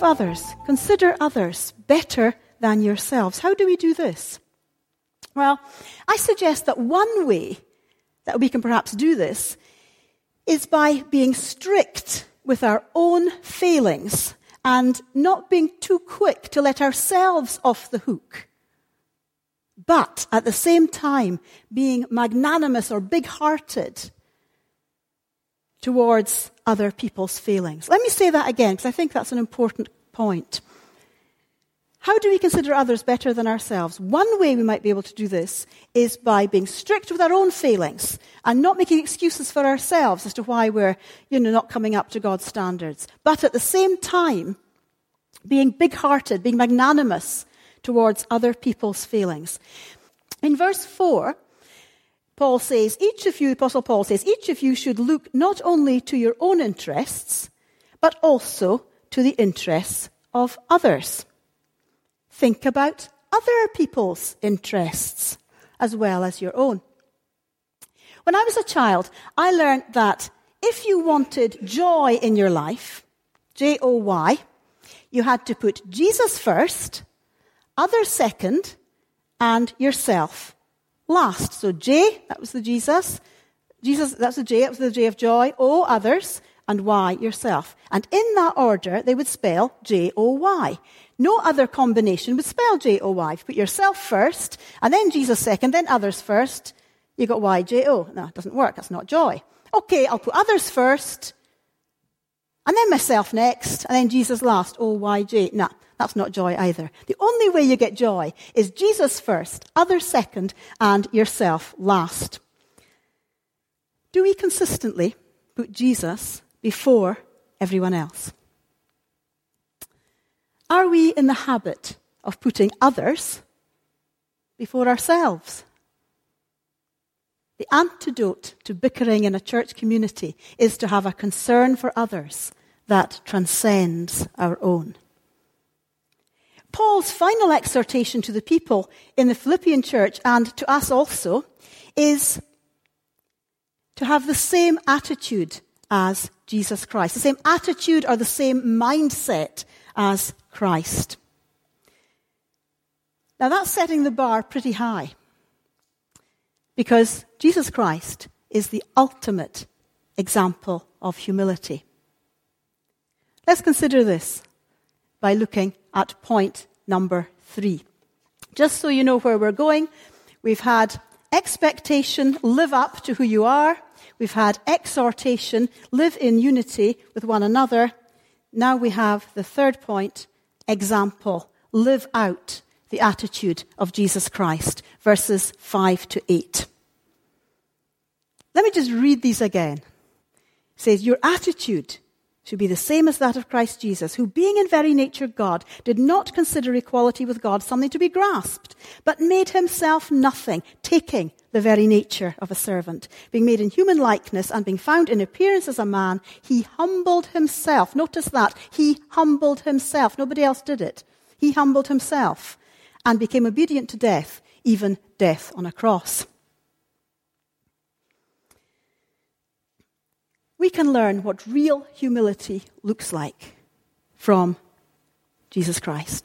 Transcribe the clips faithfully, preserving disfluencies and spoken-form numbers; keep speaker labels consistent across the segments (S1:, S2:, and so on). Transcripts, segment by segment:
S1: of others, consider others better than yourselves. How do we do this? Well, I suggest that one way that we can perhaps do this is by being strict with our own failings and not being too quick to let ourselves off the hook, but at the same time being magnanimous or big-hearted towards other people's failings. Let me say that again, because I think that's an important point. How do we consider others better than ourselves? One way we might be able to do this is by being strict with our own failings and not making excuses for ourselves as to why we're, you know, not coming up to God's standards. But at the same time, being big-hearted, being magnanimous towards other people's failings. In verse four, Paul says, each of you, the Apostle Paul says, each of you should look not only to your own interests, but also to the interests of others. Think about other people's interests as well as your own. When I was a child, I learned that if you wanted joy in your life, J O Y, you had to put Jesus first, others second, and yourself last. So J, that was the Jesus. Jesus, that's the J, that was the J of joy. O, others, and Y, yourself. And in that order, they would spell J O Y. No other combination would spell J O Y. If you put yourself first, and then Jesus second, then others first, you got Y J O. No, it doesn't work. That's not joy. Okay, I'll put others first, and then myself next, and then Jesus last. O Y J. No, that's not joy either. The only way you get joy is Jesus first, others second, and yourself last. Do we consistently put Jesus before everyone else? Are we in the habit of putting others before ourselves? The antidote to bickering in a church community is to have a concern for others that transcends our own. Paul's final exhortation to the people in the Philippian church, and to us also, is to have the same attitude as Jesus Christ, the same attitude or the same mindset as Christ. Now that's setting the bar pretty high, because Jesus Christ is the ultimate example of humility. Let's consider this by looking at point number three. Just so you know where we're going, we've had expectation, live up to who you are. We've had exhortation, live in unity with one another. Now we have the third point, example, live out the attitude of Jesus Christ, verses five to eight. Let me just read these again. It says, your attitude should be the same as that of Christ Jesus, who being in very nature God, did not consider equality with God something to be grasped, but made himself nothing, taking the very nature of a servant. Being made in human likeness and being found in appearance as a man, he humbled himself. Notice that. He humbled himself. Nobody else did it. He humbled himself and became obedient to death, even death on a cross. We can learn what real humility looks like from Jesus Christ.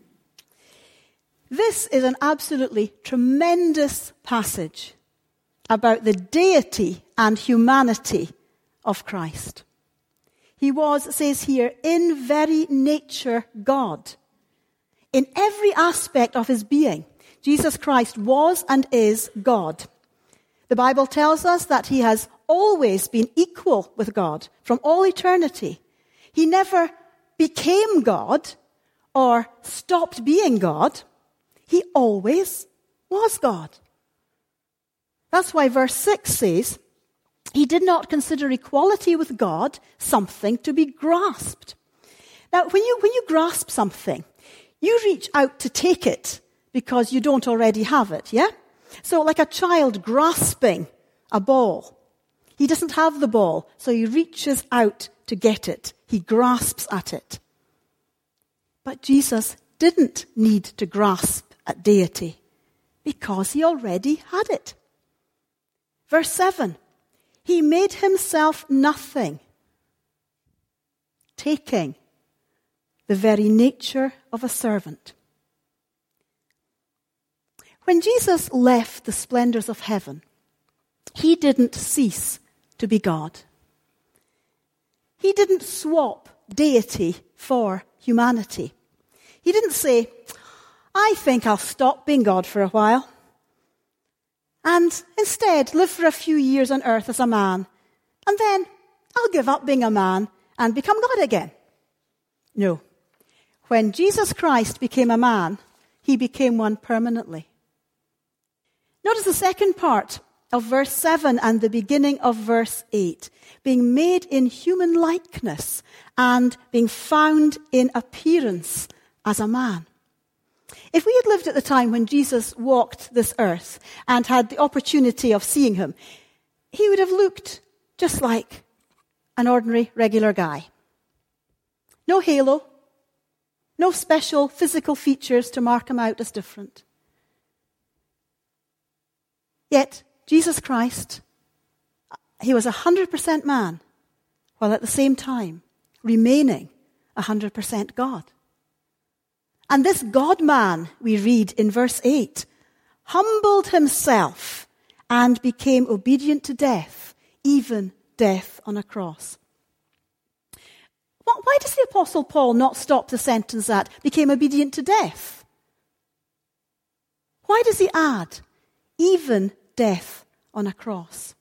S1: This is an absolutely tremendous passage about the deity and humanity of Christ. He was, it says here, in very nature God. In every aspect of his being, Jesus Christ was and is God. The Bible tells us that he has always been equal with God from all eternity. He never became God or stopped being God. He always was God. That's why verse six says, he did not consider equality with God something to be grasped. Now, when you, when you grasp something, you reach out to take it because you don't already have it, yeah? So like a child grasping a ball. He doesn't have the ball, so he reaches out to get it. He grasps at it. But Jesus didn't need to grasp at deity because he already had it. Verse seven, he made himself nothing, taking the very nature of a servant. When Jesus left the splendors of heaven, he didn't cease to be God. He didn't swap deity for humanity. He didn't say, I think I'll stop being God for a while, and instead live for a few years on earth as a man, and then I'll give up being a man and become God again. No. When Jesus Christ became a man, he became one permanently. Notice the second part of verse seven and the beginning of verse eight. Being made in human likeness and being found in appearance as a man. If we had lived at the time when Jesus walked this earth and had the opportunity of seeing him, he would have looked just like an ordinary, regular guy. No halo, no special physical features to mark him out as different. Yet, Jesus Christ, he was one hundred percent man, while at the same time remaining one hundred percent God. And this God-man, we read in verse eight, humbled himself and became obedient to death, even death on a cross. Why does the Apostle Paul not stop the sentence at became obedient to death? Why does he add, even death on a cross?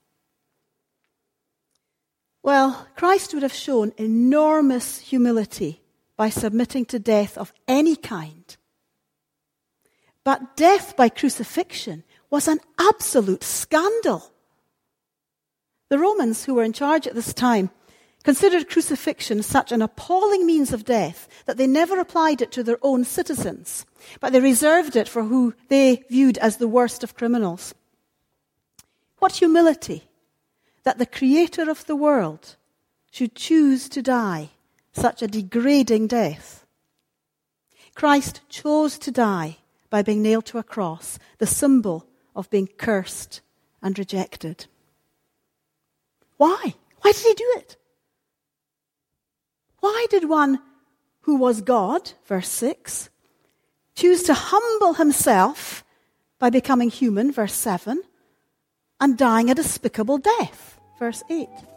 S1: Well, Christ would have shown enormous humility by submitting to death of any kind. But death by crucifixion was an absolute scandal. The Romans, who were in charge at this time, considered crucifixion such an appalling means of death that they never applied it to their own citizens, but they reserved it for who they viewed as the worst of criminals. What humility that the Creator of the world should choose to die such a degrading death. Christ chose to die by being nailed to a cross, the symbol of being cursed and rejected. Why? Why did he do it? Why did one who was God, verse six, choose to humble himself by becoming human, verse seven, and dying a despicable death, verse eight?